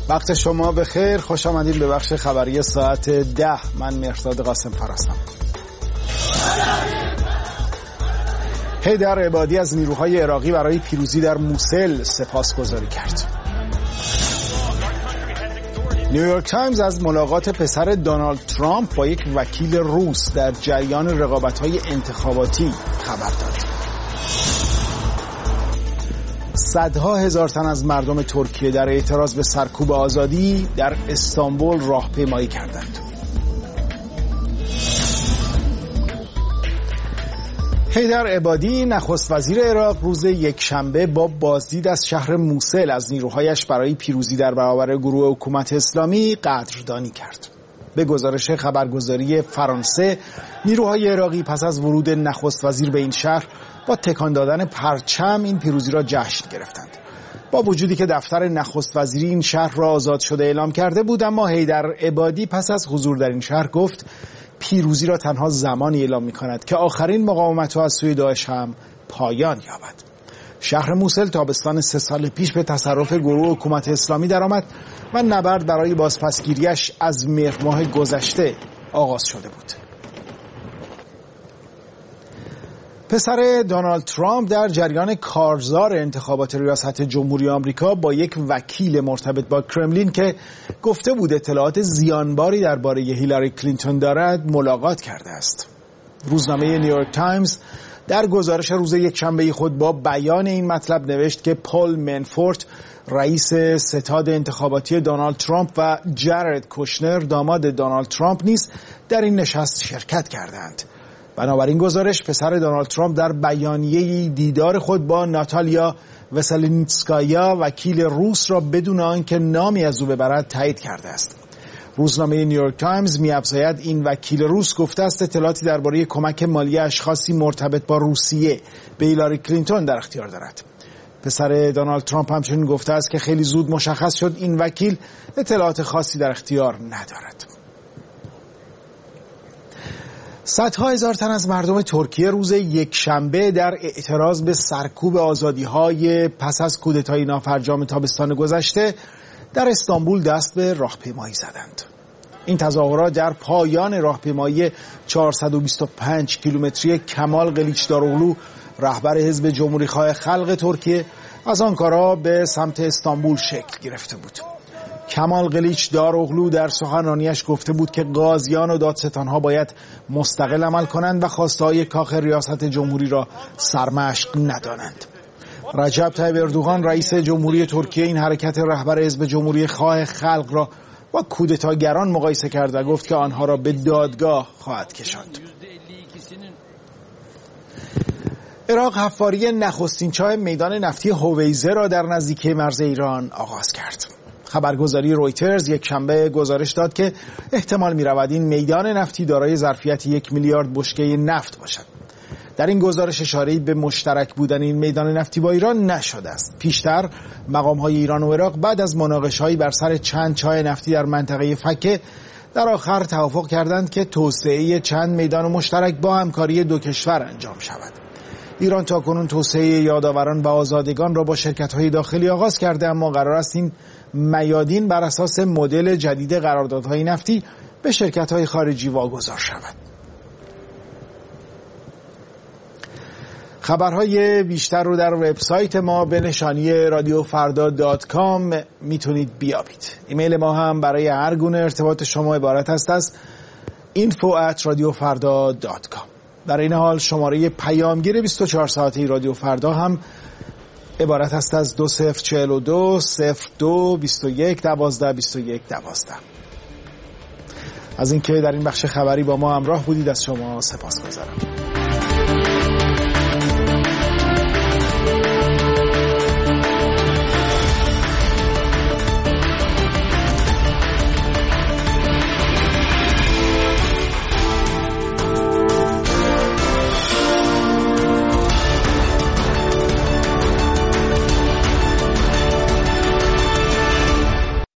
وقت شما بخیر، خوش آمدید به بخش خبری ساعت 10. من مهرداد قاسم هستم. حیدر عبادی از نیروهای عراقی برای پیروزی در موسل سپاسگزاری کرد. نیویورک تایمز از ملاقات پسر دونالد ترامپ با یک وکیل روس در جریان رقابت‌های انتخاباتی خبر داد. صدها هزار تن از مردم ترکیه در اعتراض به سرکوب آزادی در استانبول راهپیمایی کردند. حیدر عبادی نخست وزیر عراق روز یکشنبه با بازدید از شهر موسل از نیروهایش برای پیروزی در برابر گروه حکومت اسلامی قدردانی کرد. به گزارش خبرگزاری فرانسه، نیروهای عراقی پس از ورود نخست وزیر به این شهر با تکان دادن پرچم این پیروزی را جشن گرفتند. با وجودی که دفتر نخست وزیری این شهر را آزاد شده اعلام کرده بود، اما حیدر عبادی پس از حضور در این شهر گفت پیروزی را تنها زمانی اعلام می‌کند که آخرین مقاومت‌ها از سوی داعش هم پایان یابد. شهر موسل تابستان 3 سال پیش به تصرف گروه حکومت اسلامی درآمد و نبرد برای بازپسگیریش از مهر ماه گذشته آغاز شده بود. پسر دونالد ترامپ در جریان کارزار انتخابات ریاست جمهوری آمریکا با یک وکیل مرتبط با کرملین که گفته بود اطلاعات زیانباری درباره هیلاری کلینتون دارد ملاقات کرده است. روزنامه نیویورک تایمز در گزارش روز یکشنبه خود با بیان این مطلب نوشت که پول منفورت رئیس ستاد انتخاباتی دونالد ترامپ و جارد کوشنر داماد دونالد ترامپ نیز در این نشست شرکت کردند. بنابراین گزارش پسر دونالد ترامپ در بیانیه دیدار خود با ناتالیا وسلنسکایا وکیل روس را بدون آنکه نامی از او ببرد تایید کرده است. روزنامه نیویورک تایمز می‌افزاید این وکیل روس گفته است اطلاعاتی درباره کمک مالی اشخاصی مرتبط با روسیه به هیلاری کلینتون در اختیار دارد. پسر دونالد ترامپ همچنین گفته است که خیلی زود مشخص شد این وکیل اطلاعات خاصی در اختیار ندارد. صدها هزار تن از مردم ترکیه روز یکشنبه در اعتراض به سرکوب آزادی‌های پس از کودتای نافرجام تابستان گذشته در استانبول دست به راهپیمایی زدند. این تظاهرات در پایان راهپیمایی 425 کیلومتری کمال قلیچداروغلو رهبر حزب جمهوری‌خواه خلق ترکیه از آنکارا به سمت استانبول شکل گرفته بود. کمال قلیچداروغلو در سخنرانیش گفته بود که قاضیان و دادستانها باید مستقل عمل کنند و خواسته‌های کاخ ریاست جمهوری را سرمشق ندانند. رجب طیب اردوغان رئیس جمهوری ترکیه این حرکت رهبر حزب جمهوری خواه خلق را با کودتاگران مقایسه کرد و گفت که آنها را به دادگاه خواهد کشاند. عراق حفاری نخستین چاه میدان نفتی هویزه را در نزدیکی مرز ایران آغاز کرد. خبرگزاری رویترز یک شنبه گزارش داد که احتمال می‌رود این میدان نفتی دارای ظرفیت 1 میلیارد بشکه نفت باشد. در این گزارش اشاره‌ای به مشترک بودن این میدان نفتی با ایران نشده است. پیشتر مقام‌های ایران و عراق بعد از مناقشه‌ای بر سر چند چاه نفتی در منطقه فکه در آخر توافق کردند که توسعه چند میدان مشترک با همکاری دو کشور انجام شود. ایران تاکنون توسعه یادآوران و آزادگان را با شرکت‌های داخلی آغاز کرده، اما قرار است این میادین بر اساس مدل جدید قراردادهای نفتی به شرکت‌های خارجی واگذار شود. خبرهای بیشتر رو در وبسایت ما به نشانی radiofarda.com میتونید بیابید. ایمیل ما هم برای هر گونه ارتباط شما عبارت است از info@radiofarda.com. در این حال شماره پیامگیر 24 ساعته رادیو فردا هم عبارت است از 2042 02 21 12 21 12. از اینکه در این بخش خبری با ما همراه بودید از شما سپاسگزارم.